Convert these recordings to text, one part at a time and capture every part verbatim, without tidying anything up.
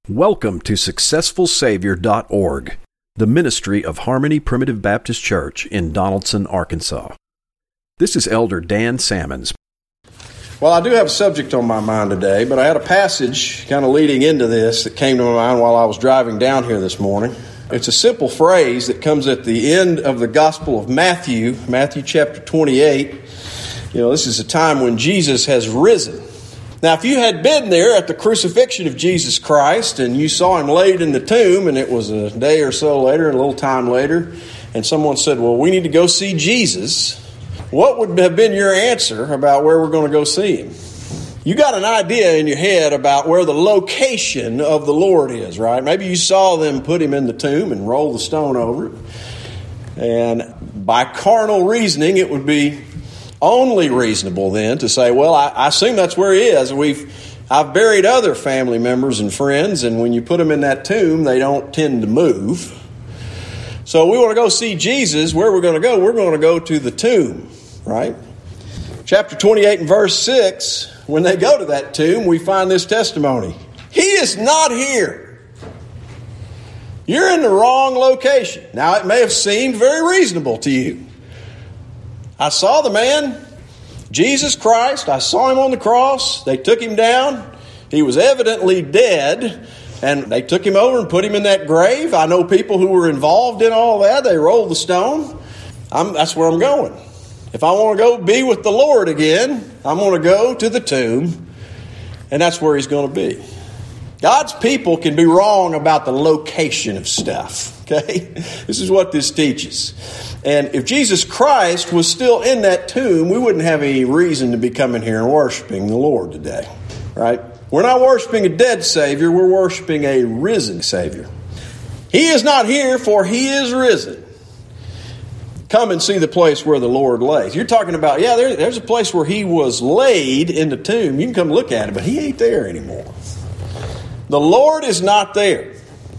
Welcome to successful savior dot org, the ministry of Harmony Primitive Baptist Church in Donaldson, Arkansas. This is Elder Dan Sammons. Well, I do have a subject on my mind today, but I had a passage kind of leading into this that came to my mind while I was driving down here this morning. It's a simple phrase that comes at the end of the Gospel of Matthew, Matthew chapter twenty-eight. You know, this is a time when Jesus has risen. Now, if you had been there at the crucifixion of Jesus Christ and you saw him laid in the tomb, and it was a day or so later, a little time later, and someone said, well, we need to go see Jesus, what would have been your answer about where we're going to go see him? You got an idea in your head about where the location of the Lord is, right? Maybe you saw them put him in the tomb and roll the stone over it. And by carnal reasoning, it would be only reasonable then to say, well, I, I assume that's where he is. We've, I've buried other family members and friends, and when you put them in that tomb, they don't tend to move. So we want to go see Jesus. Where we're going to go, we're going to go to the tomb, right? Chapter twenty-eight and verse six, when they go to that tomb, we find this testimony. He is not here. You're in the wrong location. Now, it may have seemed very reasonable to you. I saw the man, Jesus Christ. I saw him on the cross. They took him down. He was evidently dead, and they took him over and put him in that grave. I know people who were involved in all that. They rolled the stone. I'm, that's where I'm going. If I want to go be with the Lord again, I'm going to go to the tomb, and that's where he's going to be. God's people can be wrong about the location of stuff, okay? This is what this teaches. And if Jesus Christ was still in that tomb, we wouldn't have any reason to be coming here and worshiping the Lord today, right? We're not worshiping a dead Savior, we're worshiping a risen Savior. He is not here, for he is risen. Come and see the place where the Lord lays. You're talking about, yeah, there, there's a place where he was laid in the tomb. You can come look at it, but he ain't there anymore. The Lord is not there.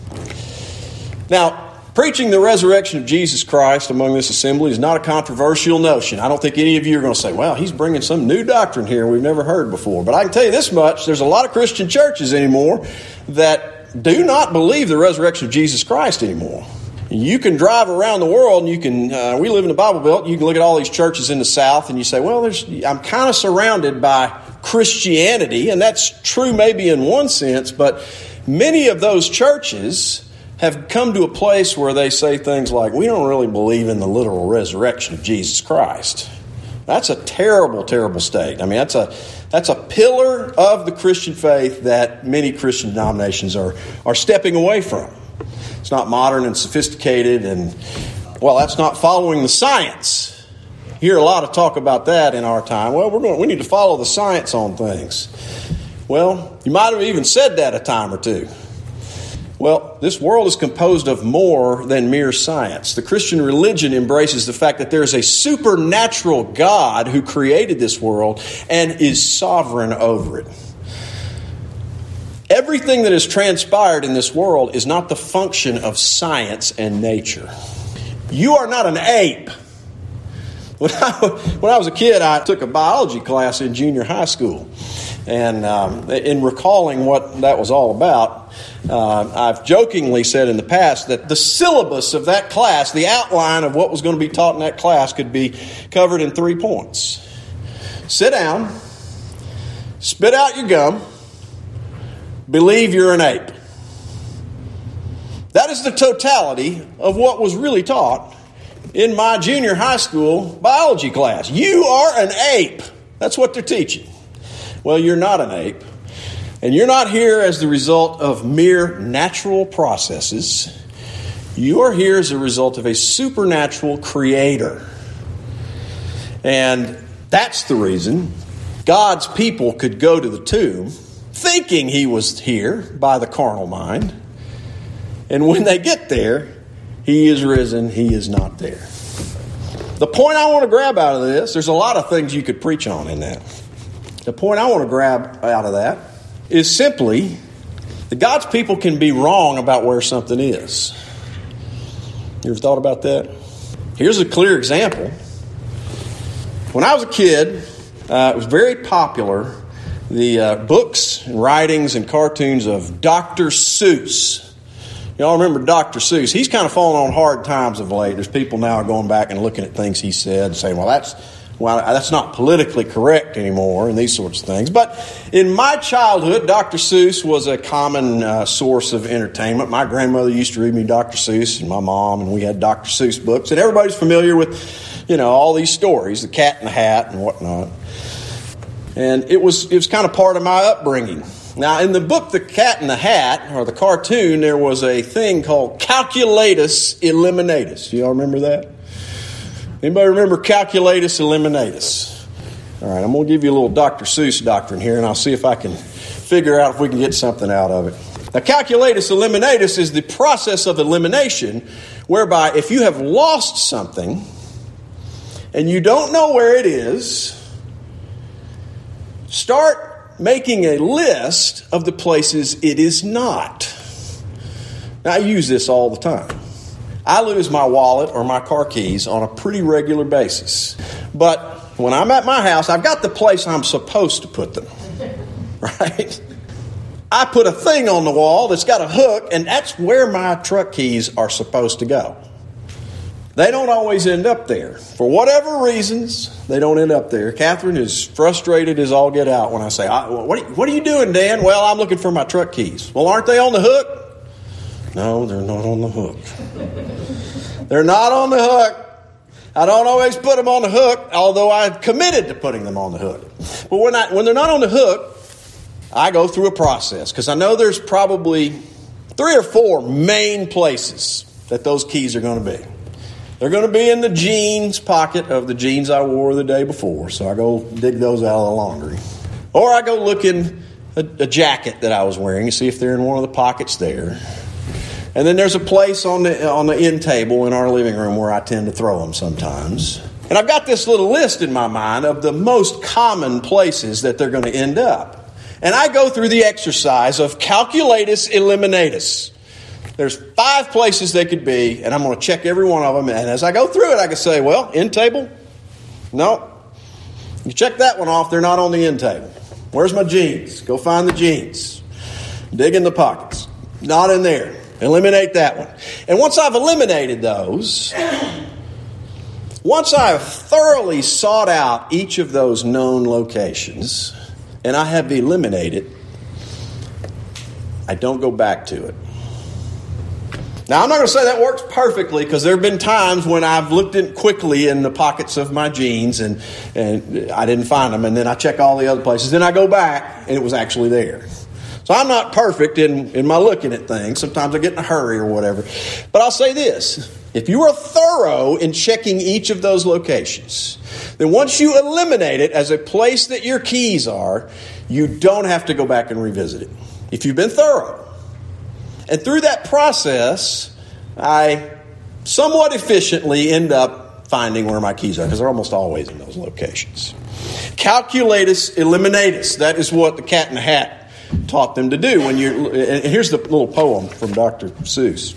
Now, preaching the resurrection of Jesus Christ among this assembly is not a controversial notion. I don't think any of you are going to say, well, he's bringing some new doctrine here we've never heard before. But I can tell you this much, there's a lot of Christian churches anymore that do not believe the resurrection of Jesus Christ anymore. You can drive around the world, and you can, uh, we live in the Bible Belt, you can look at all these churches in the South, and you say, well, there's, I'm kind of surrounded by Christianity, and that's true maybe in one sense, but many of those churches have come to a place where they say things like, we don't really believe in the literal resurrection of Jesus Christ. That's a terrible, terrible state. I mean, that's a that's a pillar of the Christian faith that many Christian denominations are, are stepping away from. It's not modern and sophisticated, and, well, that's not following the science. You hear a lot of talk about that in our time. Well, we're going, we need to follow the science on things. Well, you might have even said that a time or two. Well, this world is composed of more than mere science. The Christian religion embraces the fact that there is a supernatural God who created this world and is sovereign over it. Everything that has transpired in this world is not the function of science and nature. You are not an ape. When I, when I was a kid, I took a biology class in junior high school. And um, in recalling what that was all about, uh, I've jokingly said in the past that the syllabus of that class, the outline of what was going to be taught in that class, could be covered in three points. Sit down, spit out your gum, believe you're an ape. That is the totality of what was really taught in my junior high school biology class. You are an ape. That's what they're teaching. Well, you're not an ape. And you're not here as the result of mere natural processes. You are here as a result of a supernatural creator. And that's the reason God's people could go to the tomb thinking he was here by the carnal mind. And when they get there, he is risen, he is not there. The point I want to grab out of this, there's a lot of things you could preach on in that. The point I want to grab out of that is simply that God's people can be wrong about where something is. You ever thought about that? Here's a clear example. When I was a kid, uh, it was very popular the uh, books and writings and cartoons of Doctor Seuss. Y'all remember Doctor Seuss? He's kind of fallen on hard times of late. There's people now going back and looking at things he said and saying, well, that's well, that's not politically correct anymore and these sorts of things. But in my childhood, Doctor Seuss was a common uh, source of entertainment. My grandmother used to read me Doctor Seuss and my mom, and we had Doctor Seuss books. And everybody's familiar with, you know, all these stories, the Cat in the Hat and whatnot. And it was it was kind of part of my upbringing. Now, in the book The Cat in the Hat, or the cartoon, there was a thing called Calculatus Eliminatus. Y'all remember that? Anybody remember Calculatus Eliminatus? All right, I'm going to give you a little Doctor Seuss doctrine here, and I'll see if I can figure out if we can get something out of it. Now, Calculatus Eliminatus is the process of elimination, whereby if you have lost something and you don't know where it is, start making a list of the places it is not. Now, I use this all the time. I lose my wallet or my car keys on a pretty regular basis. But when I'm at my house, I've got the place I'm supposed to put them. Right? I put a thing on the wall that's got a hook, and that's where my truck keys are supposed to go. They don't always end up there. For whatever reasons, they don't end up there. Catherine is frustrated as all get out when I say, what are, what are you doing, Dan? Well, I'm looking for my truck keys. Well, aren't they on the hook? No, they're not on the hook. They're not on the hook. I don't always put them on the hook, although I've committed to putting them on the hook. But when, I, when they're not on the hook, I go through a process, because I know there's probably three or four main places that those keys are going to be. They're going to be in the jeans pocket of the jeans I wore the day before, so I go dig those out of the laundry. Or I go look in a, a jacket that I was wearing and see if they're in one of the pockets there. And then there's a place on the on the end table in our living room where I tend to throw them sometimes. And I've got this little list in my mind of the most common places that they're going to end up. And I go through the exercise of Calculatus Eliminatus. There's five places they could be, and I'm going to check every one of them. And as I go through it, I can say, well, end table? No. You check that one off. They're not on the end table. Where's my jeans? Go find the jeans. Dig in the pockets. Not in there. Eliminate that one. And once I've eliminated those, once I've thoroughly sought out each of those known locations, and I have eliminated, I don't go back to it. Now, I'm not going to say that works perfectly, because there have been times when I've looked in quickly in the pockets of my jeans and, and I didn't find them, and then I check all the other places. Then I go back, and it was actually there. So I'm not perfect in, in my looking at things. Sometimes I get in a hurry or whatever. But I'll say this. If you are thorough in checking each of those locations, then once you eliminate it as a place that your keys are, you don't have to go back and revisit it. If you've been thorough. And through that process, I somewhat efficiently end up finding where my keys are, because they're almost always in those locations. Calculatus Eliminatus. That is what the Cat in the Hat taught them to do. When you're, and here's the little poem from Doctor Seuss.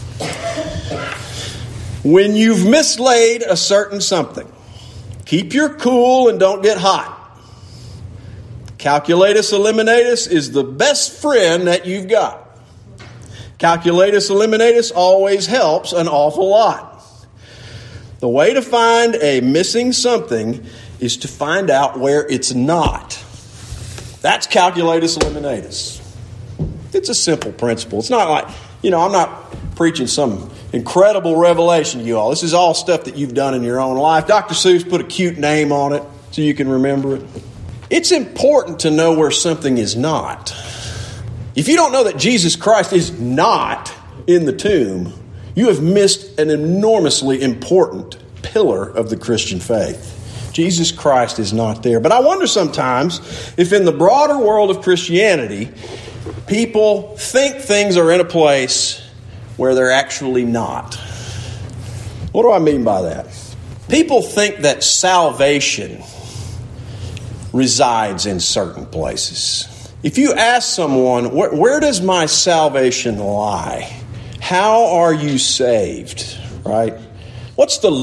When you've mislaid a certain something, keep your cool and don't get hot. Calculatus Eliminatus is the best friend that you've got. Calculatus Eliminatus always helps an awful lot. The way to find a missing something is to find out where it's not. That's Calculatus Eliminatus. It's a simple principle. It's not like, you know, I'm not preaching some incredible revelation to you all. This is all stuff that you've done in your own life. Doctor Seuss put a cute name on it so you can remember it. It's important to know where something is not. If you don't know that Jesus Christ is not in the tomb, you have missed an enormously important pillar of the Christian faith. Jesus Christ is not there. But I wonder sometimes if in the broader world of Christianity, people think things are in a place where they're actually not. What do I mean by that? People think that salvation resides in certain places. If you ask someone, where, where does my salvation lie? How are you saved? Right? What's the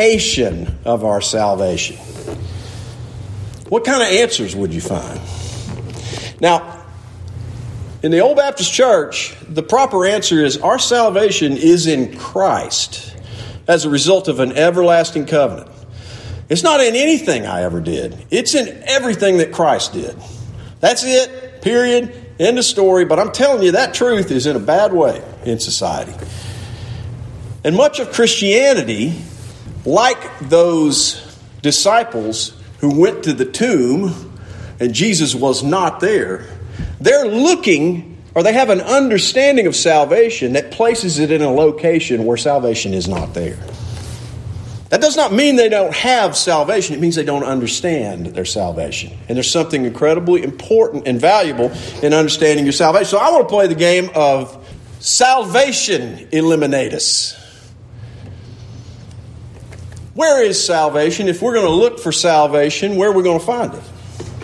location of our salvation? What kind of answers would you find? In the Old Baptist Church, the proper answer is our salvation is in Christ as a result of an everlasting covenant. It's not in anything I ever did. It's in everything that Christ did. That's it, period, end of story. But I'm telling you, that truth is in a bad way in society. And much of Christianity, like those disciples who went to the tomb and Jesus was not there, they're looking, or they have an understanding of salvation that places it in a location where salvation is not there. That does not mean they don't have salvation. It means they don't understand their salvation. And there's something incredibly important and valuable in understanding your salvation. So I want to play the game of Salvation Eliminatus. Where is salvation? If we're going to look for salvation, where are we going to find it?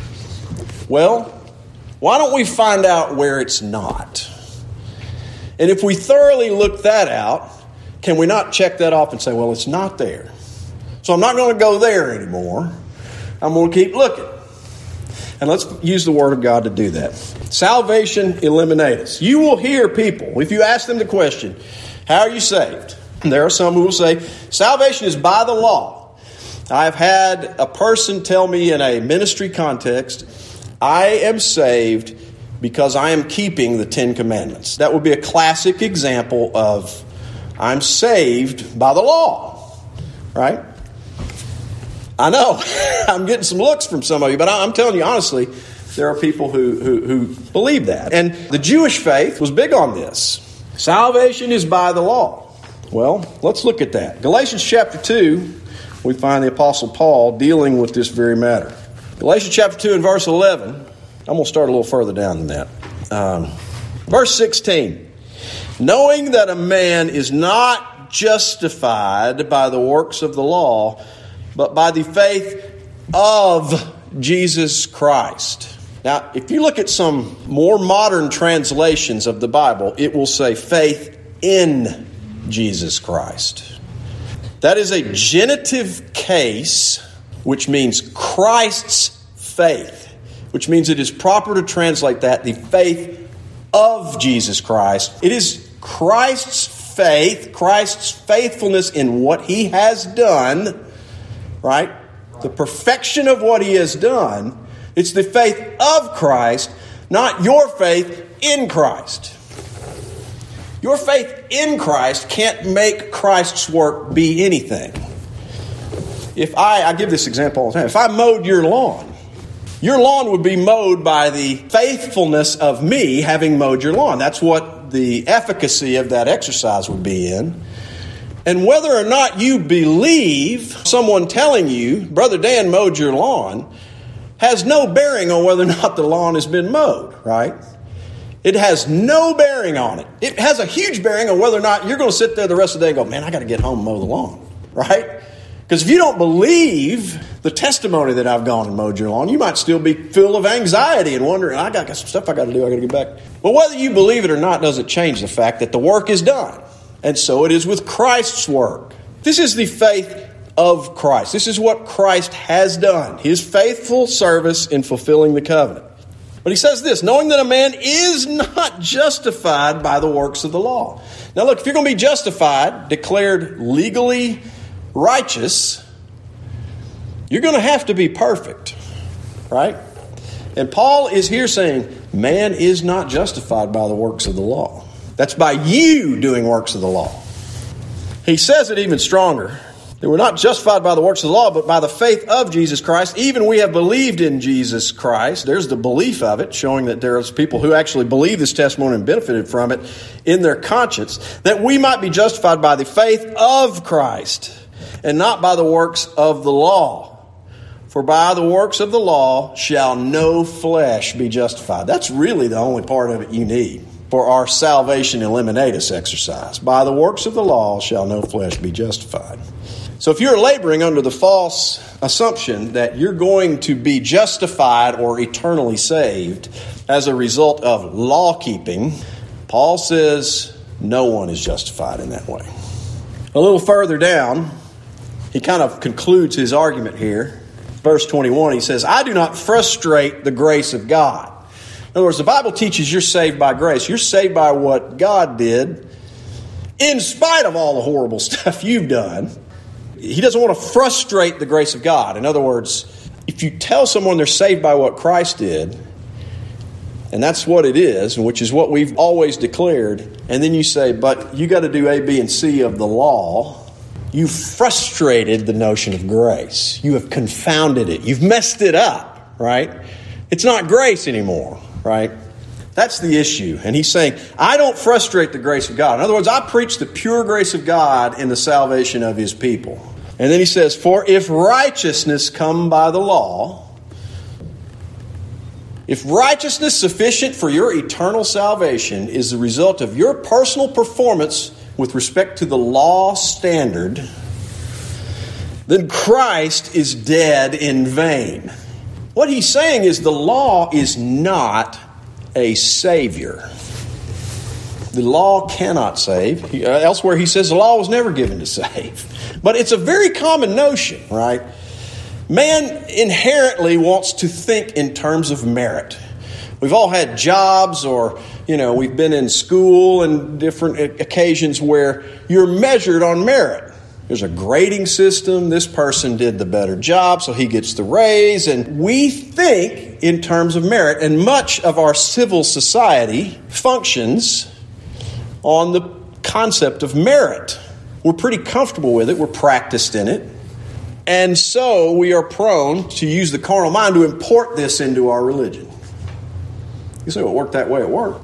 Well, why don't we find out where it's not? And if we thoroughly look that out, can we not check that off and say, well, it's not there? So I'm not going to go there anymore. I'm going to keep looking. And let's use the Word of God to do that. Salvation Eliminatus. You will hear people, if you ask them the question, how are you saved? And there are some who will say, salvation is by the law. I've had a person tell me in a ministry context, I am saved because I am keeping the Ten Commandments. That would be a classic example of I'm saved by the law, right? I know I'm getting some looks from some of you, but I'm telling you honestly, there are people who, who, who believe that. And the Jewish faith was big on this. Salvation is by the law. Well, let's look at that. Galatians chapter two, we find the Apostle Paul dealing with this very matter. Galatians chapter two and verse eleven. I'm going to start a little further down than that. Um, verse sixteen. Knowing that a man is not justified by the works of the law, but by the faith of Jesus Christ. Now, if you look at some more modern translations of the Bible, it will say faith in Jesus Christ. That is a genitive case, which means Christ's faith, which means it is proper to translate that, the faith of Jesus Christ. It is Christ's faith, Christ's faithfulness in what He has done, right? The perfection of what He has done. It's the faith of Christ, not your faith in Christ. Your faith in Christ can't make Christ's work be anything. If I, I give this example all the time. If I mowed your lawn, your lawn would be mowed by the faithfulness of me having mowed your lawn. That's what the efficacy of that exercise would be in. And whether or not you believe someone telling you, Brother Dan mowed your lawn, has no bearing on whether or not the lawn has been mowed, right? It has no bearing on it. It has a huge bearing on whether or not you're going to sit there the rest of the day and go, man, I got to get home and mow the lawn, right? Because if you don't believe the testimony that I've gone and mowed your lawn, you might still be full of anxiety and wondering, I got some stuff I got to do, I got to get back. But whether you believe it or not doesn't change the fact that the work is done. And so it is with Christ's work. This is the faith of Christ. This is what Christ has done. His faithful service in fulfilling the covenant. But he says this, knowing that a man is not justified by the works of the law. Now look, if you're going to be justified, declared legally righteous, you're going to have to be perfect, right? And Paul is here saying, man is not justified by the works of the law. That's by you doing works of the law. He says it even stronger. That we're not justified by the works of the law, but by the faith of Jesus Christ. Even we have believed in Jesus Christ. There's the belief of it, showing that there's people who actually believe this testimony and benefited from it in their conscience, that we might be justified by the faith of Christ and not by the works of the law. For by the works of the law shall no flesh be justified. That's really the only part of it you need for our salvation eliminatus exercise. By the works of the law shall no flesh be justified. So if you're laboring under the false assumption that you're going to be justified or eternally saved as a result of law keeping, Paul says no one is justified in that way. A little further down, he kind of concludes his argument here. Verse twenty-one, he says, I do not frustrate the grace of God. In other words, the Bible teaches you're saved by grace. You're saved by what God did in spite of all the horrible stuff you've done. He doesn't want to frustrate the grace of God. In other words, if you tell someone they're saved by what Christ did, and that's what it is, which is what we've always declared, and then you say, but you got to do A, B, and C of the law, you've frustrated the notion of grace. You have confounded it. You've messed it up, right? It's not grace anymore, right? That's the issue. And he's saying, I don't frustrate the grace of God. In other words, I preach the pure grace of God in the salvation of his people. And then he says, for if righteousness come by the law, if righteousness sufficient for your eternal salvation is the result of your personal performance with respect to the law standard, then Christ is dead in vain. What he's saying is the law is not a savior. The law cannot save. He, uh, elsewhere he says the law was never given to save. But it's a very common notion, right? Man inherently wants to think in terms of merit. We've all had jobs, or, you know, we've been in school and different occasions where you're measured on merit. There's a grading system. This person did the better job, so he gets the raise. And we think in terms of merit. And much of our civil society functions on the concept of merit. We're pretty comfortable with it. We're practiced in it. And so we are prone to use the carnal mind to import this into our religion. You say, well, it worked that way, it worked.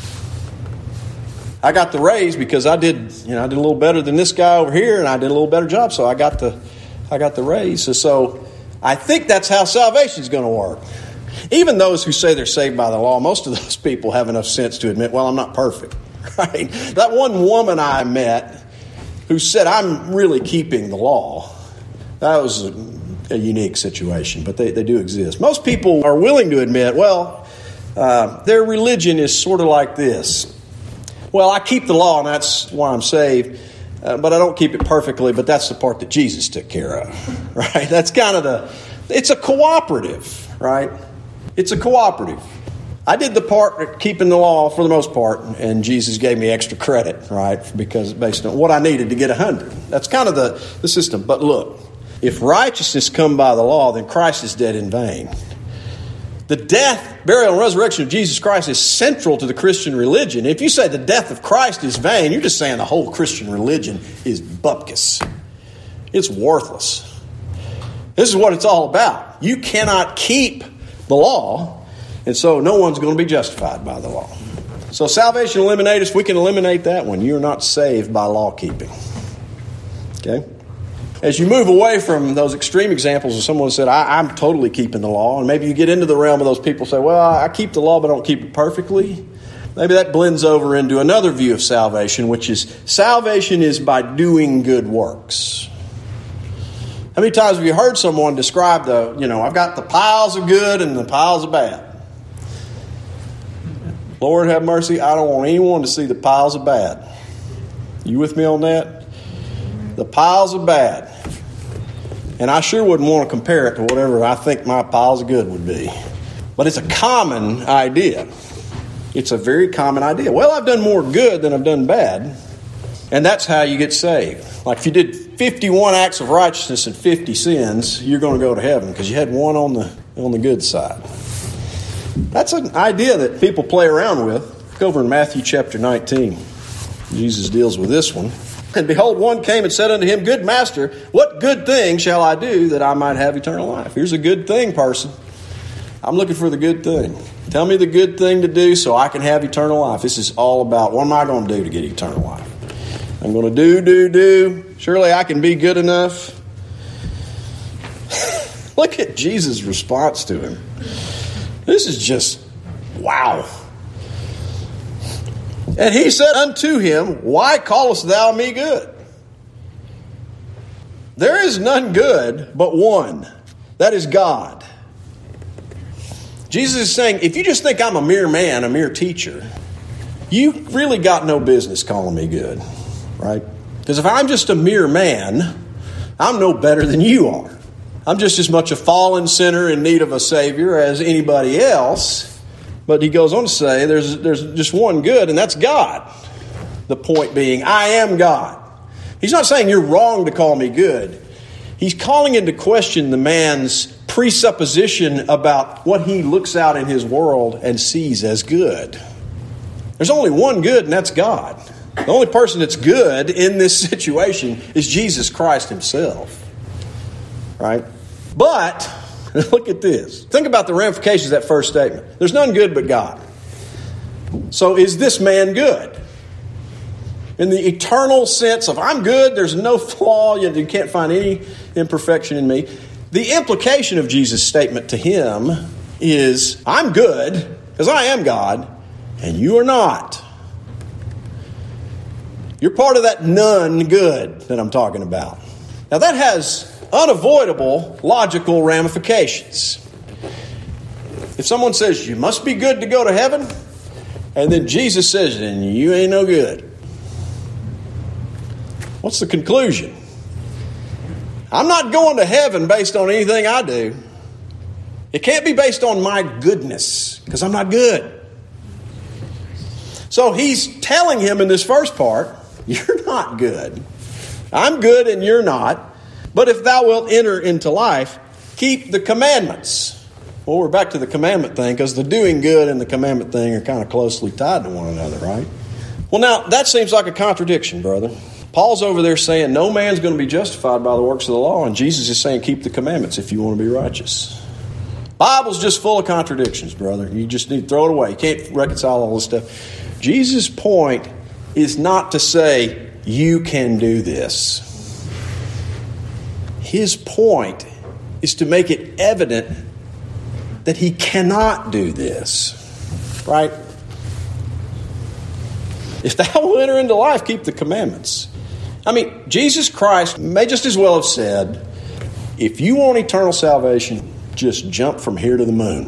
I got the raise because I did, you know, I did a little better than this guy over here, and I did a little better job, so I got the I got the raise. So, so I think that's how salvation is going to work. Even those who say they're saved by the law, most of those people have enough sense to admit, well, I'm not perfect. Right? That one woman I met who said, I'm really keeping the law. That was a, a unique situation, but they, they do exist. Most people are willing to admit, well, uh, their religion is sort of like this. Well, I keep the law, and that's why I'm saved, uh, but I don't keep it perfectly, but that's the part that Jesus took care of, right? That's kind of the, it's a cooperative, right? It's a cooperative. I did the part of keeping the law for the most part, and Jesus gave me extra credit, right? Because based on what I needed to get a hundred. That's kind of the, the system. But look, if righteousness come by the law, then Christ is dead in vain. The death, burial, and resurrection of Jesus Christ is central to the Christian religion. If you say the death of Christ is vain, you're just saying the whole Christian religion is bupkis. It's worthless. This is what it's all about. You cannot keep the law, and so no one's going to be justified by the law. So salvation eliminatus, we can eliminate that one. You're not saved by law keeping. Okay? As you move away from those extreme examples of someone who said, I, I'm totally keeping the law, and maybe you get into the realm of those people who say, well, I keep the law but I don't keep it perfectly. Maybe that blends over into another view of salvation, which is salvation is by doing good works. How many times have you heard someone describe the, you know, I've got the piles of good and the piles of bad? Lord have mercy, I don't want anyone to see the piles of bad. You with me on that? The piles of bad. And I sure wouldn't want to compare it to whatever I think my piles of good would be. But it's a common idea. It's a very common idea. Well, I've done more good than I've done bad. And that's how you get saved. Like if you did fifty-one acts of righteousness and fifty sins, you're going to go to heaven because you had one on the on the good side. That's an idea that people play around with. Look over in Matthew chapter nineteen. Jesus deals with this one. And behold, one came and said unto him, Good master, what good thing shall I do that I might have eternal life? Here's a good thing, person. I'm looking for the good thing. Tell me the good thing to do so I can have eternal life. This is all about what am I going to do to get eternal life? I'm going to do, do, do. Surely I can be good enough. Look at Jesus' response to him. This is just, wow. And he said unto him, Why callest thou me good? There is none good but one. That is God. Jesus is saying, if you just think I'm a mere man, a mere teacher, you really got no business calling me good, right? Because if I'm just a mere man, I'm no better than you are. I'm just as much a fallen sinner in need of a Savior as anybody else. But he goes on to say there's, there's just one good, and that's God. The point being, I am God. He's not saying you're wrong to call me good. He's calling into question the man's presupposition about what he looks out in his world and sees as good. There's only one good, and that's God. The only person that's good in this situation is Jesus Christ himself. Right? But, look at this. Think about the ramifications of that first statement. There's none good but God. So is this man good? In the eternal sense of I'm good, there's no flaw, you can't find any imperfection in me. The implication of Jesus' statement to him is I'm good because I am God and you are not. You're part of that none good that I'm talking about. Now that has unavoidable logical ramifications. If someone says you must be good to go to heaven, and then Jesus says then you ain't no good, what's the conclusion? I'm not going to heaven based on anything I do. It can't be based on my goodness, because I'm not good. So he's telling him in this first part, you're not good. I'm good and you're not. But if thou wilt enter into life, keep the commandments. Well, we're back to the commandment thing, because the doing good and the commandment thing are kind of closely tied to one another, right? Well, now, that seems like a contradiction, brother. Paul's over there saying no man's going to be justified by the works of the law, and Jesus is saying keep the commandments if you want to be righteous. Bible's just full of contradictions, brother. You just need to throw it away. You can't reconcile all this stuff. Jesus' point is not to say you can do this. His point is to make it evident that he cannot do this. Right? If thou wilt enter into life, keep the commandments. I mean, Jesus Christ may just as well have said, if you want eternal salvation, just jump from here to the moon.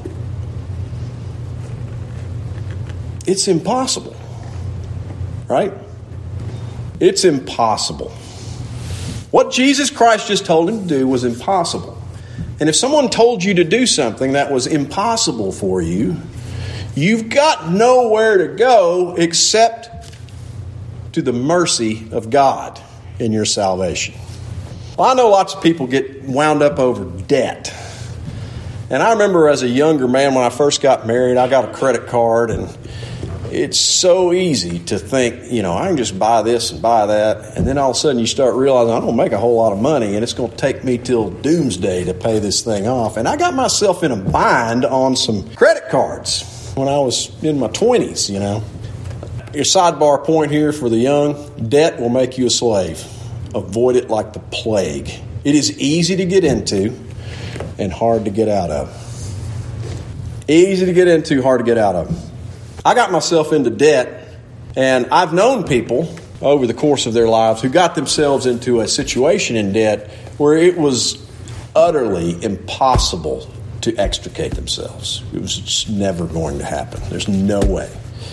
It's impossible. Right? It's impossible. What Jesus Christ just told him to do was impossible. And if someone told you to do something that was impossible for you, you've got nowhere to go except to the mercy of God in your salvation. Well, I know lots of people get wound up over debt. And I remember as a younger man when I first got married, I got a credit card, and it's so easy to think, you know, I can just buy this and buy that. And then all of a sudden you start realizing I don't make a whole lot of money, and it's going to take me till doomsday to pay this thing off. And I got myself in a bind on some credit cards when I was in my twenties, you know. Your sidebar point here for the young, debt will make you a slave. Avoid it like the plague. It is easy to get into and hard to get out of. Easy to get into, hard to get out of. I got myself into debt, and I've known people over the course of their lives who got themselves into a situation in debt where it was utterly impossible to extricate themselves. It was just never going to happen. There's no way.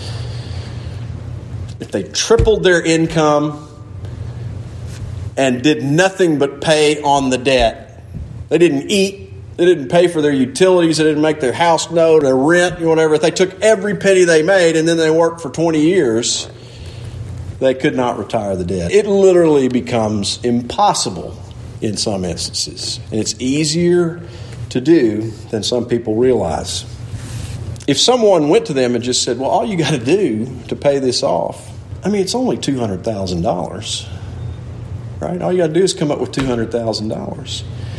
If they tripled their income and did nothing but pay on the debt, they didn't eat, they didn't pay for their utilities, they didn't make their house note, their rent, whatever. If they took every penny they made and then they worked for twenty years, they could not retire the debt. It literally becomes impossible in some instances. And it's easier to do than some people realize. If someone went to them and just said, well, all you got to do to pay this off, I mean, it's only two hundred thousand dollars, right? All you got to do is come up with two hundred thousand dollars.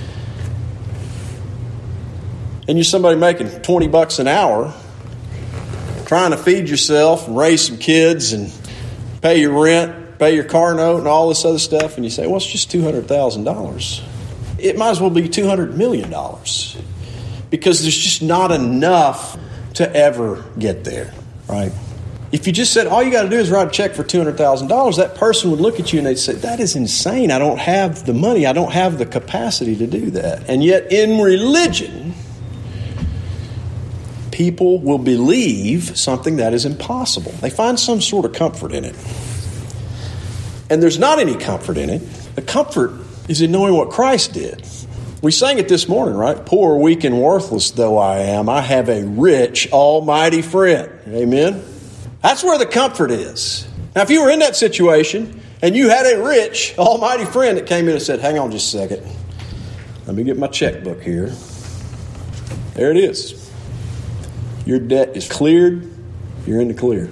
And you're somebody making twenty bucks an hour, trying to feed yourself and raise some kids and pay your rent, pay your car note and all this other stuff. And you say, well, it's just two hundred thousand dollars. It might as well be two hundred million dollars, because there's just not enough to ever get there, right? If you just said, all you got to do is write a check for two hundred thousand dollars, that person would look at you and they'd say, that is insane. I don't have the money. I don't have the capacity to do that. And yet in religion, people will believe something that is impossible. They find some sort of comfort in it. And there's not any comfort in it. The comfort is in knowing what Christ did. We sang it this morning, right? Poor, weak, and worthless though I am, I have a rich, almighty friend. Amen? That's where the comfort is. Now, if you were in that situation and you had a rich, almighty friend that came in and said, hang on just a second. Let me get my checkbook here. There it is. Your debt is cleared. You're in the clear.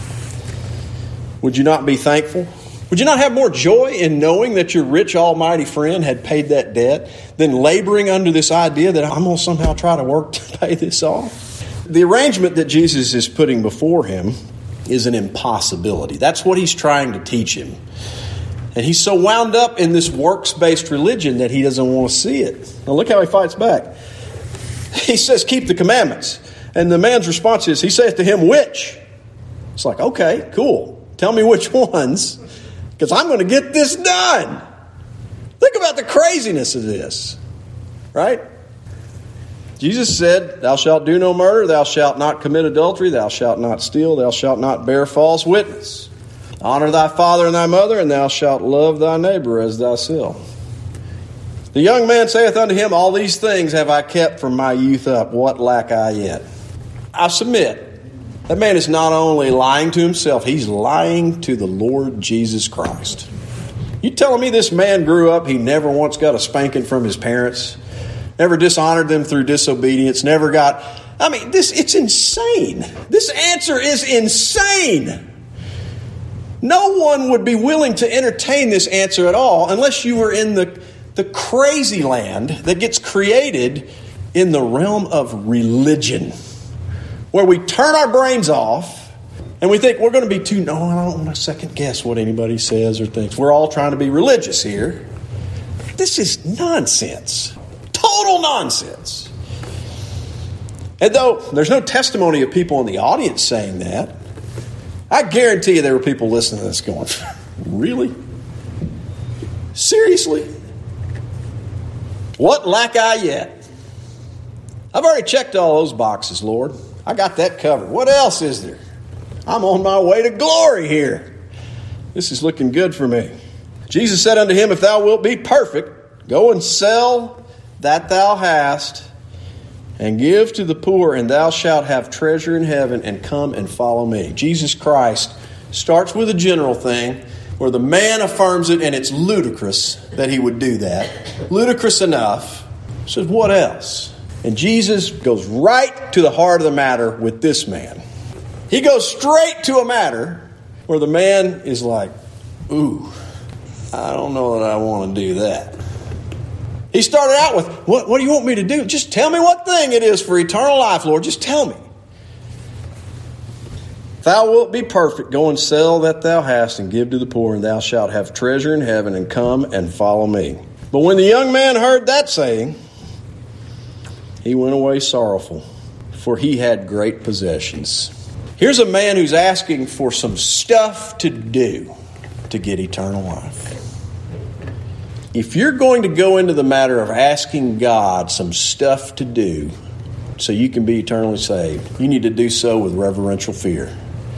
Would you not be thankful? Would you not have more joy in knowing that your rich, almighty friend had paid that debt than laboring under this idea that I'm going to somehow try to work to pay this off? The arrangement that Jesus is putting before him is an impossibility. That's what he's trying to teach him. And he's so wound up in this works-based religion that he doesn't want to see it. Now look how he fights back. He says, keep the commandments. And the man's response is, he says to him, which? It's like, okay, cool. Tell me which ones, because I'm going to get this done. Think about the craziness of this, right? Jesus said, thou shalt do no murder, thou shalt not commit adultery, thou shalt not steal, thou shalt not bear false witness. Honor thy father and thy mother, and thou shalt love thy neighbor as thyself. The young man saith unto him, all these things have I kept from my youth up. What lack I yet? I submit, that man is not only lying to himself, he's lying to the Lord Jesus Christ. You telling me this man grew up, he never once got a spanking from his parents, never dishonored them through disobedience, never got... I mean, this it's insane. This answer is insane. No one would be willing to entertain this answer at all unless you were in the, the crazy land that gets created in the realm of religion, where we turn our brains off and we think we're going to be too, no, I don't want to second guess what anybody says or thinks. We're all trying to be religious here. This is nonsense. Total nonsense. And though there's no testimony of people in the audience saying that, I guarantee you there were people listening to this going, really? Seriously? What lack I yet? I've already checked all those boxes, Lord. I got that covered. What else is there? I'm on my way to glory here. This is looking good for me. Jesus said unto him, if thou wilt be perfect, go and sell that thou hast, and give to the poor, and thou shalt have treasure in heaven, and come and follow me. Jesus Christ starts with a general thing where the man affirms it, and it's ludicrous that he would do that. Ludicrous enough. Says, what else? And Jesus goes right to the heart of the matter with this man. He goes straight to a matter where the man is like, ooh, I don't know that I want to do that. He started out with, what, what do you want me to do? Just tell me what thing it is for eternal life, Lord. Just tell me. Thou wilt be perfect. Go and sell that thou hast and give to the poor, and thou shalt have treasure in heaven, and come and follow me. But when the young man heard that saying, he went away sorrowful, for he had great possessions. Here's a man who's asking for some stuff to do to get eternal life. If you're going to go into the matter of asking God some stuff to do so you can be eternally saved, you need to do so with reverential fear.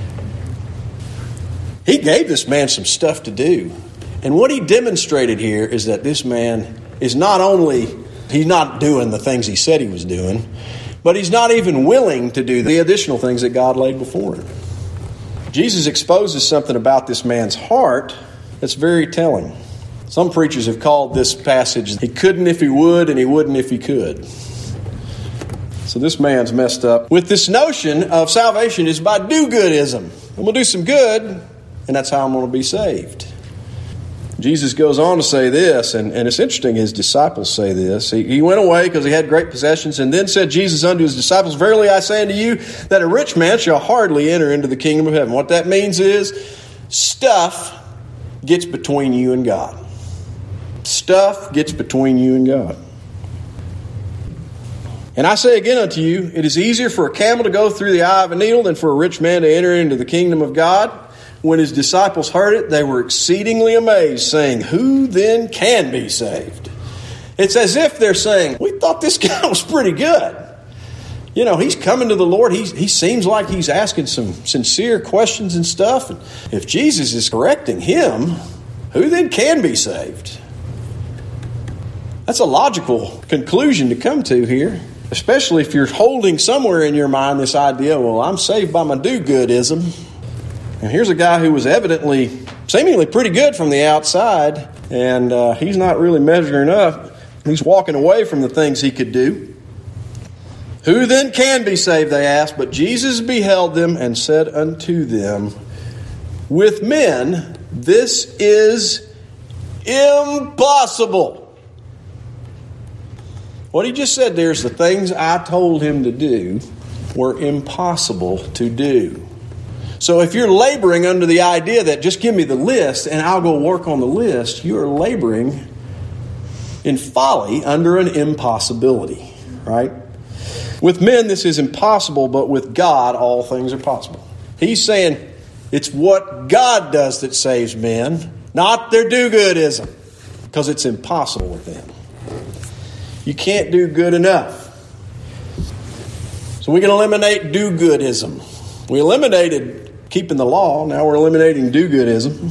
He gave this man some stuff to do. And what he demonstrated here is that this man is not only, he's not doing the things he said he was doing, but he's not even willing to do the additional things that God laid before him. Jesus exposes something about this man's heart that's very telling. Some preachers have called this passage, he couldn't if he would, and he wouldn't if he could. So this man's messed up with this notion of salvation is by do-goodism. I'm going to do some good, and that's how I'm going to be saved. Jesus goes on to say this, and, and it's interesting, his disciples say this. He, he went away because he had great possessions, and then said Jesus unto his disciples, verily I say unto you, that a rich man shall hardly enter into the kingdom of heaven. What that means is, stuff gets between you and God. Stuff gets between you and God. And I say again unto you, it is easier for a camel to go through the eye of a needle than for a rich man to enter into the kingdom of God. When his disciples heard it, they were exceedingly amazed, saying, who then can be saved? It's as if they're saying, we thought this guy was pretty good. You know, he's coming to the Lord. He's, he seems like he's asking some sincere questions and stuff. And if Jesus is correcting him, who then can be saved? That's a logical conclusion to come to here, especially if you're holding somewhere in your mind this idea, well, I'm saved by my do-goodism. And here's a guy who was evidently, seemingly pretty good from the outside, and uh, he's not really measuring up. He's walking away from the things he could do. Who then can be saved, they asked. But Jesus beheld them and said unto them, with men this is impossible. What he just said there is the things I told him to do were impossible to do. So if you're laboring under the idea that just give me the list and I'll go work on the list, you are laboring in folly under an impossibility, right? With men this is impossible, but with God all things are possible. He's saying it's what God does that saves men, not their do-goodism, because it's impossible with them. You can't do good enough. So we can eliminate do-goodism. We eliminated keeping the law. Now we're eliminating do-goodism.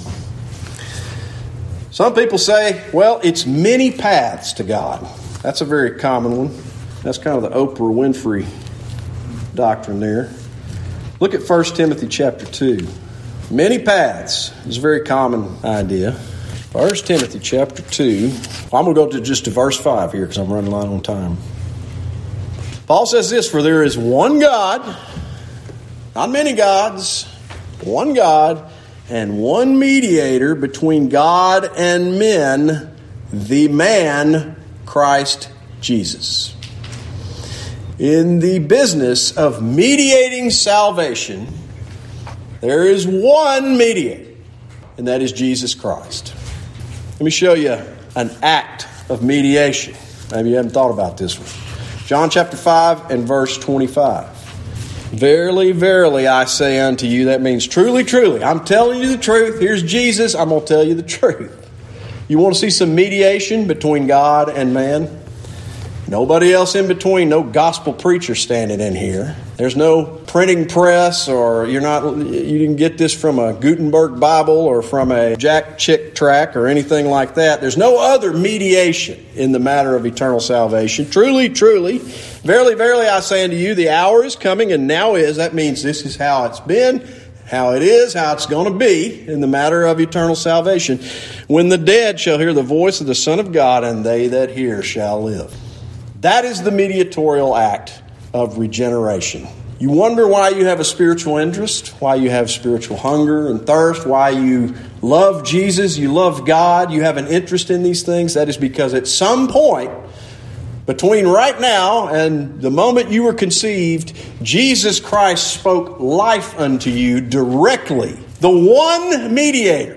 Some people say, well, it's many paths to God. That's a very common one. That's kind of the Oprah Winfrey doctrine there. Look at First Timothy chapter two. Many paths is a very common idea. First Timothy chapter two. Well, I'm going to go to just to verse five here because I'm running light on time. Paul says this, for there is one God, not many gods, one God, and one mediator between God and men, the man Christ Jesus. In the business of mediating salvation, there is one mediator, and that is Jesus Christ. Let me show you an act of mediation. Maybe you haven't thought about this one. John chapter five and verse twenty-five. Verily, verily, I say unto you, that means truly, truly. I'm telling you the truth. Here's Jesus. I'm going to tell you the truth. You want to see some mediation between God and man? Nobody else in between. No gospel preacher standing in here. There's no printing press, or you're not. You didn't get this from a Gutenberg Bible or from a Jack Chick track or anything like that. There's no other mediation in the matter of eternal salvation. Truly, truly, verily, verily, I say unto you, the hour is coming, and now is. That means this is how it's been, how it is, how it's going to be in the matter of eternal salvation. When the dead shall hear the voice of the Son of God, and they that hear shall live. That is the mediatorial act of regeneration. You wonder why you have a spiritual interest, why you have spiritual hunger and thirst, why you love Jesus, you love God, you have an interest in these things. That is because at some point between right now and the moment you were conceived, Jesus Christ spoke life unto you directly, the one mediator,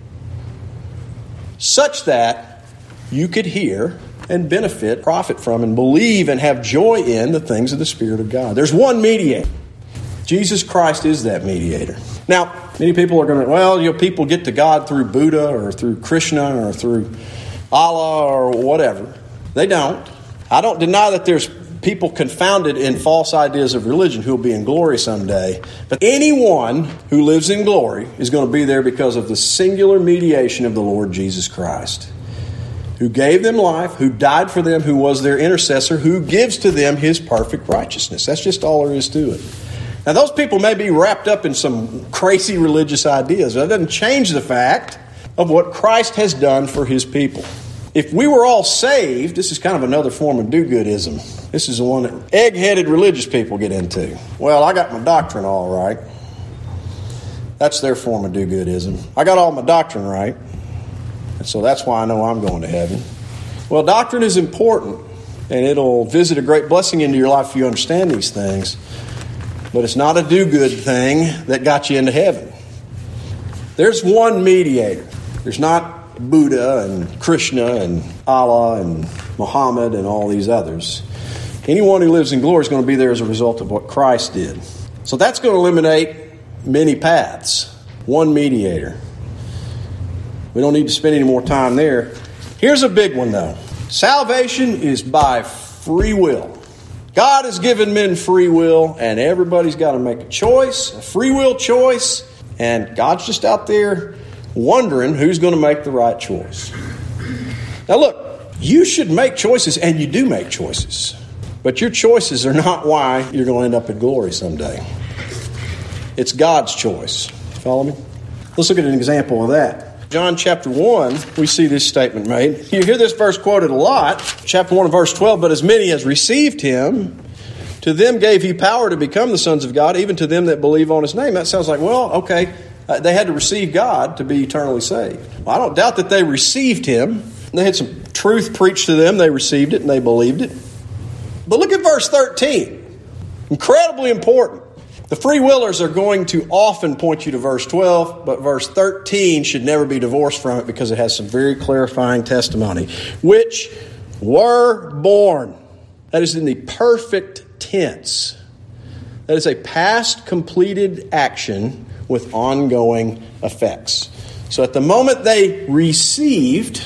such that you could hear and benefit, profit from, and believe and have joy in the things of the Spirit of God. There's one mediator. Jesus Christ is that mediator. Now, many people are going to, well, you know, people get to God through Buddha or through Krishna or through Allah or whatever. They don't. I don't deny that there's people confounded in false ideas of religion who will be in glory someday. But anyone who lives in glory is going to be there because of the singular mediation of the Lord Jesus Christ, who gave them life, who died for them, who was their intercessor, who gives to them his perfect righteousness. That's just all there is to it. Now, those people may be wrapped up in some crazy religious ideas. That doesn't change the fact of what Christ has done for his people. If we were all saved, this is kind of another form of do-goodism. This is the one that egg-headed religious people get into. Well, I got my doctrine all right. That's their form of do-goodism. I got all my doctrine right. And so that's why I know I'm going to heaven. Well, doctrine is important, and it'll visit a great blessing into your life if you understand these things. But it's not a do-good thing that got you into heaven. There's one mediator. There's not Buddha and Krishna and Allah and Muhammad and all these others. Anyone who lives in glory is going to be there as a result of what Christ did. So that's going to eliminate many paths. One mediator. We don't need to spend any more time there. Here's a big one, though. Salvation is by free will. God has given men free will, and everybody's got to make a choice, a free will choice, and God's just out there wondering who's going to make the right choice. Now look, You should make choices, and you do make choices. But your choices are not why you're going to end up in glory someday. It's God's choice. Follow me? Let's look at an example of that. John chapter one, we see this statement made. You hear this verse quoted a lot. Chapter one and verse twelve, but as many as received him, to them gave he power to become the sons of God, even to them that believe on his name. That sounds like, well, okay, uh, they had to receive God to be eternally saved. Well, I don't doubt that they received him. They had some truth preached to them. They received it and they believed it. But look at verse thirteen. Incredibly important. The free willers are going to often point you to verse twelve, but verse thirteen should never be divorced from it because it has some very clarifying testimony. Which were born. That is in the perfect tense. That is a past completed action with ongoing effects. So at the moment they received,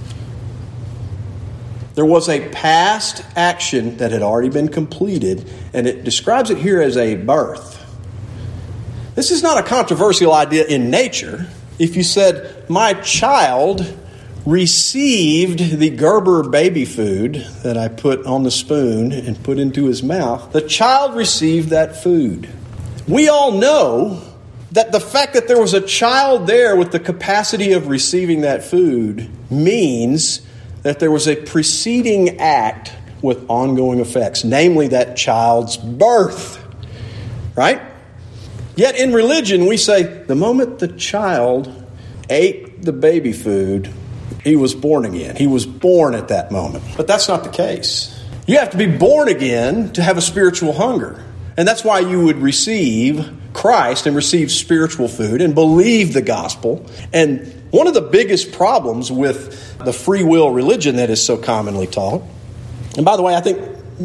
there was a past action that had already been completed, and it describes it here as a birth. This is not a controversial idea in nature. If you said, my child received the Gerber baby food that I put on the spoon and put into his mouth, the child received that food. We all know that the fact that there was a child there with the capacity of receiving that food means that there was a preceding act with ongoing effects, namely that child's birth. Right? Yet in religion, we say the moment the child ate the baby food, he was born again. He was born at that moment. But that's not the case. You have to be born again to have a spiritual hunger. And that's why you would receive Christ and receive spiritual food and believe the gospel. And one of the biggest problems with the free will religion that is so commonly taught, and by the way, I think,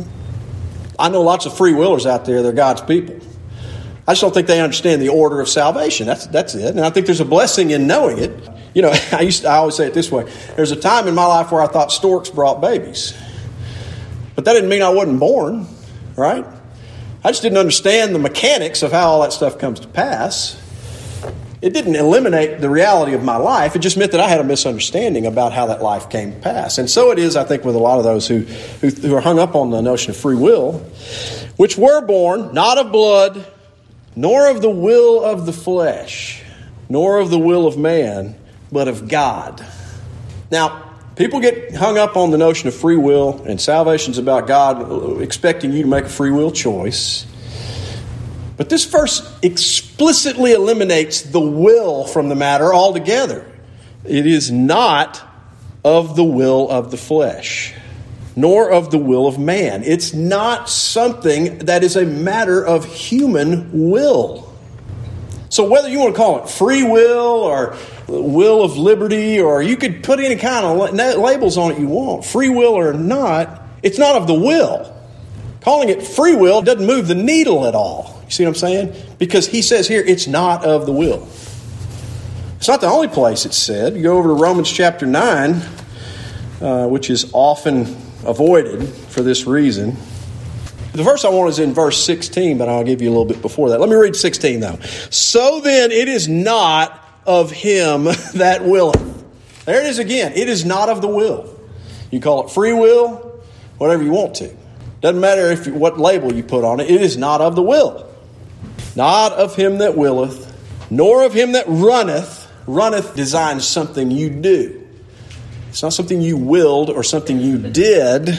I know lots of free willers out there, they're God's people. I just don't think they understand the order of salvation. That's that's it. And I think there's a blessing in knowing it. You know, I used to, I always say it this way. There's a time in my life where I thought storks brought babies. But that didn't mean I wasn't born, right? I just didn't understand the mechanics of how all that stuff comes to pass. It didn't eliminate the reality of my life. It just meant that I had a misunderstanding about how that life came to pass. And so it is, I think, with a lot of those who, who, who are hung up on the notion of free will, which were born not of blood, nor of the will of the flesh, nor of the will of man, but of God. Now, people get hung up on the notion of free will, and salvation's about God expecting you to make a free will choice. But this verse explicitly eliminates the will from the matter altogether. It is not of the will of the flesh, nor of the will of man. It's not something that is a matter of human will. So whether you want to call it free will or will of liberty, or you could put any kind of labels on it you want, free will or not, it's not of the will. Calling it free will doesn't move the needle at all. You see what I'm saying? Because he says here, it's not of the will. It's not the only place it's said. You go over to Romans chapter nine, uh, which is often avoided for this reason. The verse I want is in verse sixteen, but I'll give you a little bit before that. Let me read sixteen, though. So then it is not of him that willeth. There it is again. It is not of the will. You call it free will, whatever you want to. Doesn't matter if you, what label you put on it. It is not of the will. Not of him that willeth, nor of him that runneth. Runneth designs something you do. It's not something you willed or something you did,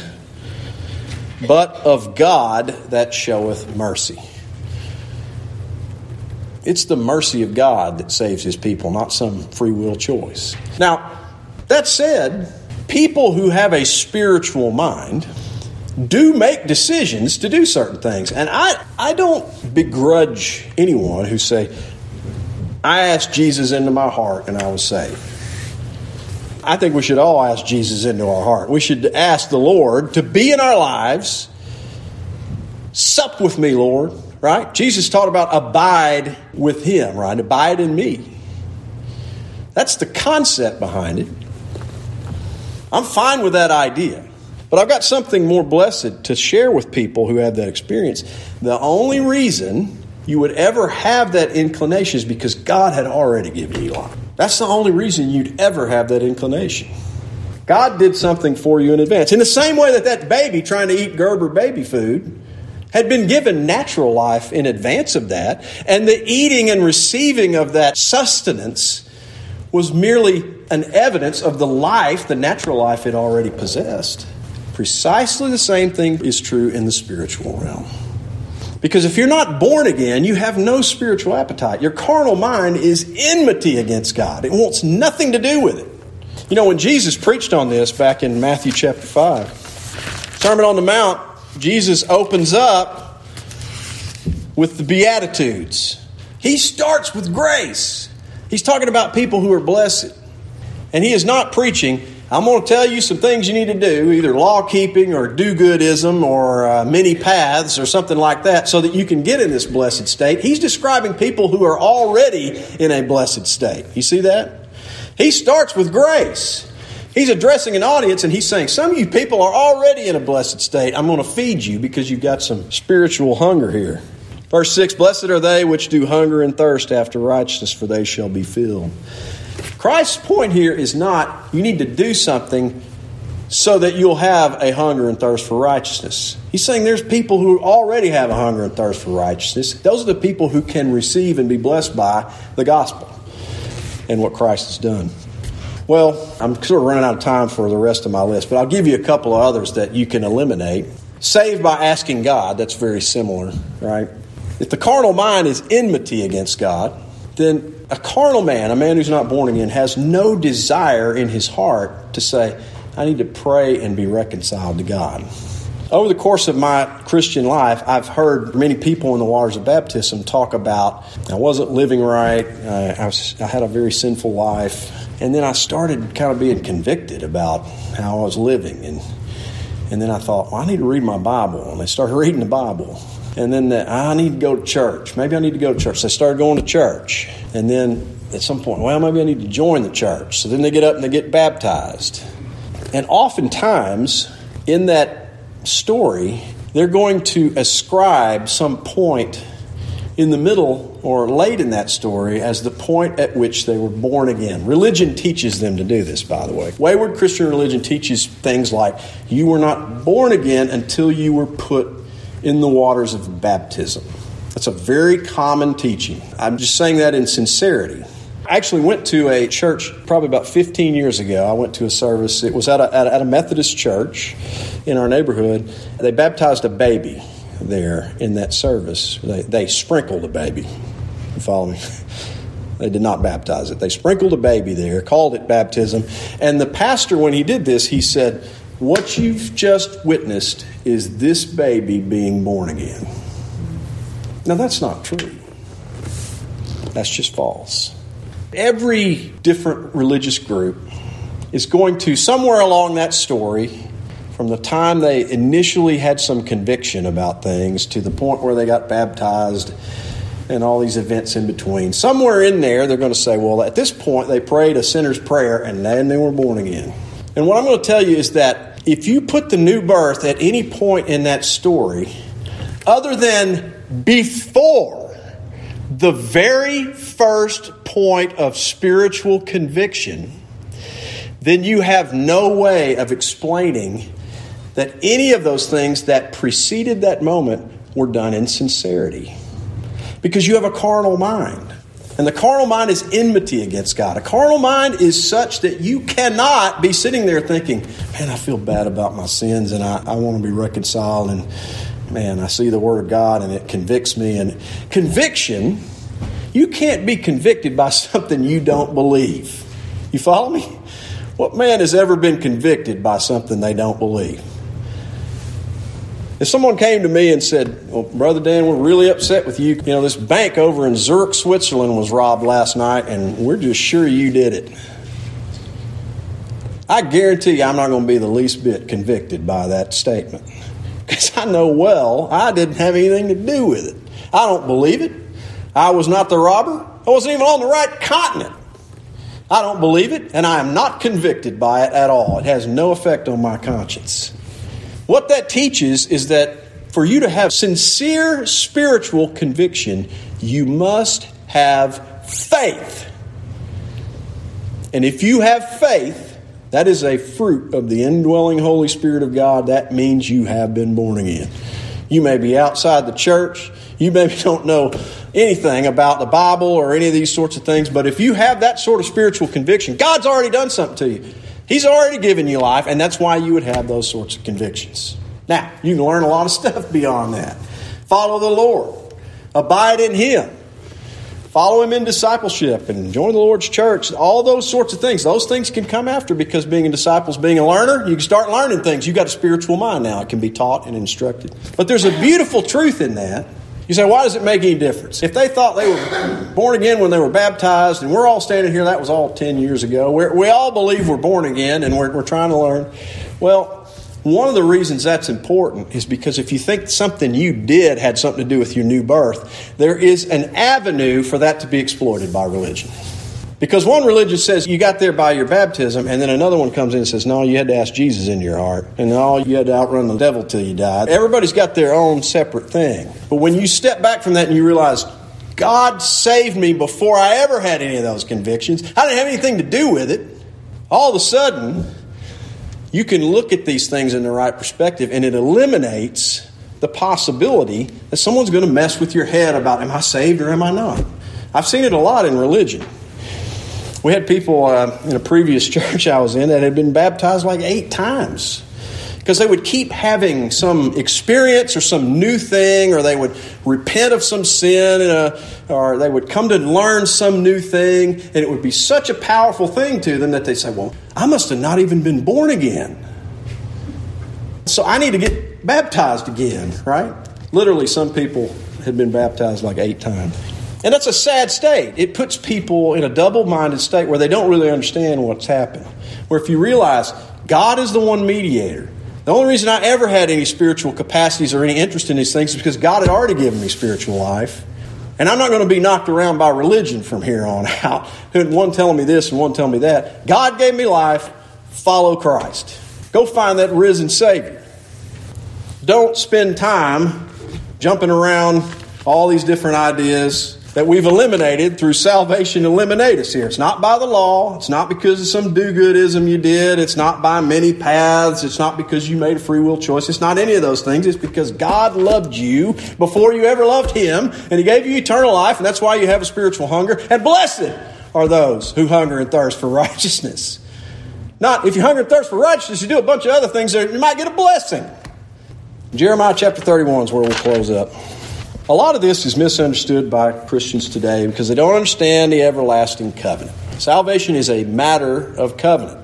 but of God that showeth mercy. It's the mercy of God that saves his people, not some free will choice. Now, that said, people who have a spiritual mind do make decisions to do certain things. And I, I don't begrudge anyone who say, I asked Jesus into my heart and I was saved. I think we should all ask Jesus into our heart. We should ask the Lord to be in our lives. Sup with me, Lord, right? Jesus taught about abide with him, right? Abide in me. That's the concept behind it. I'm fine with that idea. But I've got something more blessed to share with people who have that experience. The only reason you would ever have that inclination is because God had already given you life. That's the only reason you'd ever have that inclination. God did something for you in advance. In the same way that that baby trying to eat Gerber baby food had been given natural life in advance of that, and the eating and receiving of that sustenance was merely an evidence of the life, the natural life it already possessed. Precisely the same thing is true in the spiritual realm. Because if you're not born again, you have no spiritual appetite. Your carnal mind is enmity against God. It wants nothing to do with it. You know, when Jesus preached on this back in Matthew chapter five, Sermon on the Mount, Jesus opens up with the Beatitudes. He starts with grace. He's talking about people who are blessed. And he is not preaching, I'm going to tell you some things you need to do, either law-keeping or do-goodism or uh, many paths or something like that, so that you can get in this blessed state. He's describing people who are already in a blessed state. You see that? He starts with grace. He's addressing an audience and he's saying, some of you people are already in a blessed state. I'm going to feed you because you've got some spiritual hunger here. Verse six, blessed are they which do hunger and thirst after righteousness, for they shall be filled. Christ's point here is not you need to do something so that you'll have a hunger and thirst for righteousness. He's saying there's people who already have a hunger and thirst for righteousness. Those are the people who can receive and be blessed by the gospel and what Christ has done. Well, I'm sort of running out of time for the rest of my list, but I'll give you a couple of others that you can eliminate. Saved by asking God, that's very similar, right? If the carnal mind is enmity against God, then a carnal man, a man who's not born again, has no desire in his heart to say, I need to pray and be reconciled to God. Over the course of my Christian life, I've heard many people in the waters of baptism talk about, I wasn't living right, uh, I, was, I had a very sinful life, and then I started kind of being convicted about how I was living, and and then I thought, well, I need to read my Bible, and I started reading the Bible, and then the, I need to go to church, maybe I need to go to church, so I started going to church, and then at some point, well, maybe I need to join the church, so then they get up and they get baptized, and oftentimes, in that story, they're going to ascribe some point in the middle or late in that story as the point at which they were born again. Religion teaches them to do this, by the way. Wayward Christian religion teaches things like you were not born again until you were put in the waters of baptism. That's a very common teaching. I'm just saying that in sincerity. I actually went to a church probably about fifteen years ago. I went to a service. It was at a, at a Methodist church in our neighborhood. They baptized a baby there in that service. They, they sprinkled a baby. You follow me? They did not baptize it. They sprinkled a baby there, called it baptism. And the pastor, when he did this, he said, what you've just witnessed is this baby being born again. Now, that's not true. That's just false. Every different religious group is going to, somewhere along that story, from the time they initially had some conviction about things to the point where they got baptized and all these events in between, somewhere in there they're going to say, well, at this point they prayed a sinner's prayer and then they were born again. And what I'm going to tell you is that if you put the new birth at any point in that story, other than before the very first point of spiritual conviction, then you have no way of explaining that any of those things that preceded that moment were done in sincerity. Because you have a carnal mind. And the carnal mind is enmity against God. A carnal mind is such that you cannot be sitting there thinking, man, I feel bad about my sins and I, I want to be reconciled, and man, I see the Word of God and it convicts me. And conviction, you can't be convicted by something you don't believe. You follow me? What man has ever been convicted by something they don't believe? If someone came to me and said, well, Brother Dan, we're really upset with you. You know, this bank over in Zurich, Switzerland was robbed last night, and we're just sure you did it. I guarantee you I'm not going to be the least bit convicted by that statement. Because I know well I didn't have anything to do with it. I don't believe it. I was not the robber. I wasn't even on the right continent. I don't believe it, and I am not convicted by it at all. It has no effect on my conscience. What that teaches is that for you to have sincere spiritual conviction, you must have faith. And if you have faith, That is a fruit of the indwelling Holy Spirit of God. That means you have been born again. You may be outside the church. You maybe don't know anything about the Bible or any of these sorts of things. But if you have that sort of spiritual conviction, God's already done something to you. He's already given you life, and that's why you would have those sorts of convictions. Now, you can learn a lot of stuff beyond that. Follow the Lord. Abide in Him. Follow Him in discipleship and join the Lord's church. All those sorts of things. Those things can come after, because being a disciple is being a learner. You can start learning things. You've got a spiritual mind now. It can be taught and instructed. But there's a beautiful truth in that. You say, why does it make any difference? If they thought they were born again when they were baptized, and we're all standing here, that was all ten years ago. We're, we all believe we're born again, and we're, we're trying to learn. Well, one of the reasons that's important is because if you think something you did had something to do with your new birth, there is an avenue for that to be exploited by religion. Because one religion says you got there by your baptism, and then another one comes in and says, no, you had to ask Jesus into your heart, and no, you had to outrun the devil till you died. Everybody's got their own separate thing. But when you step back from that and you realize, God saved me before I ever had any of those convictions, I didn't have anything to do with it, all of a sudden, you can look at these things in the right perspective, and it eliminates the possibility that someone's going to mess with your head about, am I saved or am I not? I've seen it a lot in religion. We had people uh, in a previous church I was in that had been baptized like eight times because they would keep having some experience or some new thing, or they would repent of some sin, uh, or they would come to learn some new thing, and it would be such a powerful thing to them that they say, well, I must have not even been born again. So I need to get baptized again, right? Literally, some people had been baptized like eight times. And that's a sad state. It puts people in a double-minded state where they don't really understand what's happened. Where if you realize God is the one mediator, the only reason I ever had any spiritual capacities or any interest in these things is because God had already given me spiritual life. And I'm not going to be knocked around by religion from here on out. One telling me this and one telling me that. God gave me life. Follow Christ. Go find that risen Savior. Don't spend time jumping around all these different ideas that we've eliminated through salvation. Eliminate us here. It's not by the law. It's not because of some do-goodism you did. It's not by many paths. It's not because you made a free will choice. It's not any of those things. It's because God loved you before you ever loved Him, and He gave you eternal life, and that's why you have a spiritual hunger. And blessed are those who hunger and thirst for righteousness. Not if you hunger and thirst for righteousness, you do a bunch of other things there, you might get a blessing. Jeremiah chapter thirty-one is where we'll close up. A lot of this is misunderstood by Christians today because they don't understand the everlasting covenant. Salvation is a matter of covenant.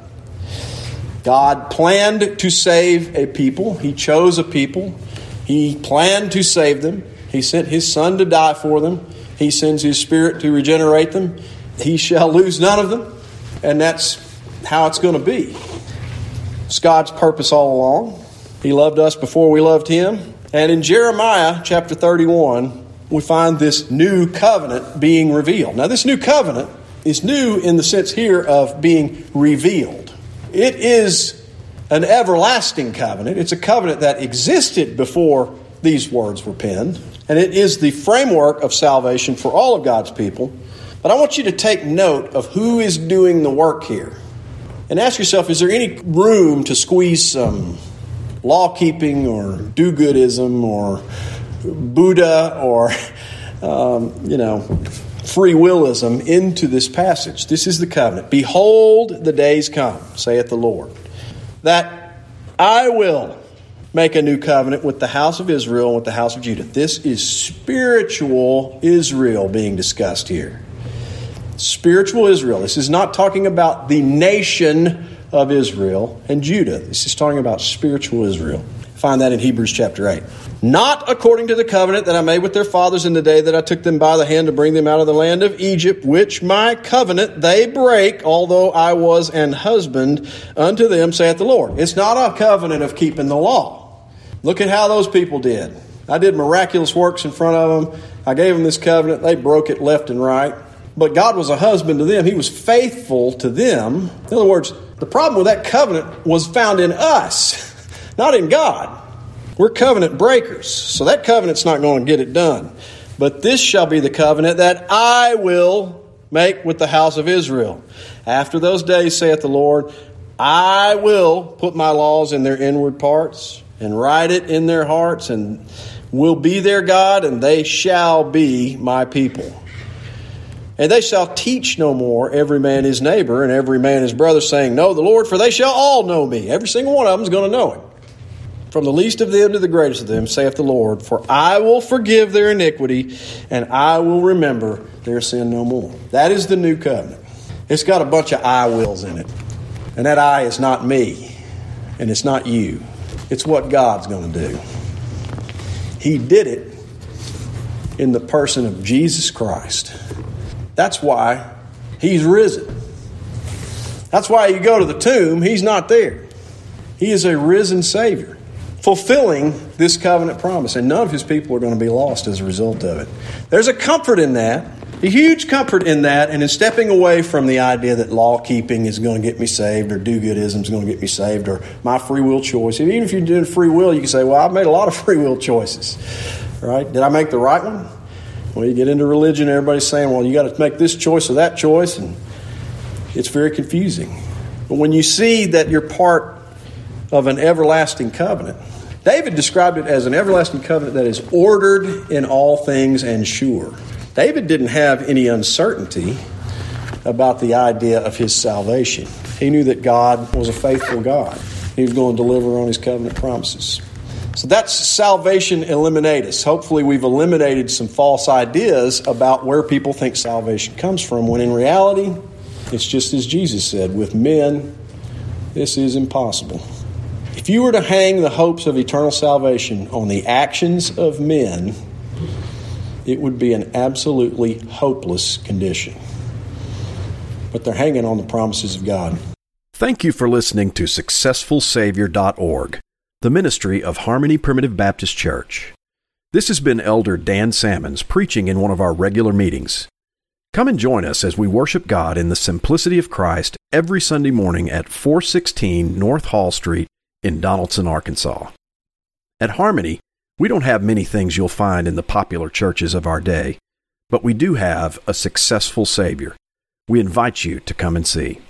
God planned to save a people. He chose a people. He planned to save them. He sent His Son to die for them. He sends His Spirit to regenerate them. He shall lose none of them. And that's how it's going to be. It's God's purpose all along. He loved us before we loved Him. And in Jeremiah chapter thirty-one, we find this new covenant being revealed. Now, this new covenant is new in the sense here of being revealed. It is an everlasting covenant. It's a covenant that existed before these words were penned. And it is the framework of salvation for all of God's people. But I want you to take note of who is doing the work here. And ask yourself, is there any room to squeeze some law-keeping or do-goodism or Buddha or, um, you know, free willism into this passage? This is the covenant. Behold, the days come, saith the Lord, that I will make a new covenant with the house of Israel and with the house of Judah. This is spiritual Israel being discussed here. Spiritual Israel. This is not talking about the nation of Israel and Judah. This is talking about spiritual Israel. Find that in Hebrews chapter eight. Not according to the covenant that I made with their fathers in the day that I took them by the hand to bring them out of the land of Egypt, which my covenant they break, although I was an husband unto them, saith the Lord. It's not a covenant of keeping the law. Look at how those people did. I did miraculous works in front of them. I gave them this covenant. They broke it left and right. But God was a husband to them. He was faithful to them. In other words, the problem with that covenant was found in us, not in God. We're covenant breakers, so that covenant's not going to get it done. But this shall be the covenant that I will make with the house of Israel. After those days, saith the Lord, I will put my laws in their inward parts and write it in their hearts, and will be their God, and they shall be my people. And they shall teach no more every man his neighbor and every man his brother, saying, Know the Lord, for they shall all know me. Every single one of them is going to know him. From the least of them to the greatest of them, saith the Lord, for I will forgive their iniquity, and I will remember their sin no more. That is the new covenant. It's got a bunch of I wills in it. And that I is not me, and it's not you. It's what God's going to do. He did it in the person of Jesus Christ. That's why he's risen. That's why you go to the tomb, he's not there. He is a risen Savior, fulfilling this covenant promise. And none of his people are going to be lost as a result of it. There's a comfort in that, a huge comfort in that, and in stepping away from the idea that law-keeping is going to get me saved, or do-goodism is going to get me saved, or my free will choice. Even if you're doing free will, you can say, well, I've made a lot of free will choices. Right? Did I make the right one? Well, you get into religion, everybody's saying, well, you got to make this choice or that choice, and it's very confusing. But when you see that you're part of an everlasting covenant, David described it as an everlasting covenant that is ordered in all things and sure. David didn't have any uncertainty about the idea of his salvation. He knew that God was a faithful God. He was going to deliver on his covenant promises. So that's salvation eliminatus. Hopefully we've eliminated some false ideas about where people think salvation comes from, when in reality, it's just as Jesus said, with men, this is impossible. If you were to hang the hopes of eternal salvation on the actions of men, it would be an absolutely hopeless condition. But they're hanging on the promises of God. Thank you for listening to successful savior dot org, the ministry of Harmony Primitive Baptist Church. This has been Elder Dan Sammons preaching in one of our regular meetings. Come and join us as we worship God in the simplicity of Christ every Sunday morning at four sixteen North Hall Street in Donaldson, Arkansas. At Harmony, we don't have many things you'll find in the popular churches of our day, but we do have a successful Savior. We invite you to come and see.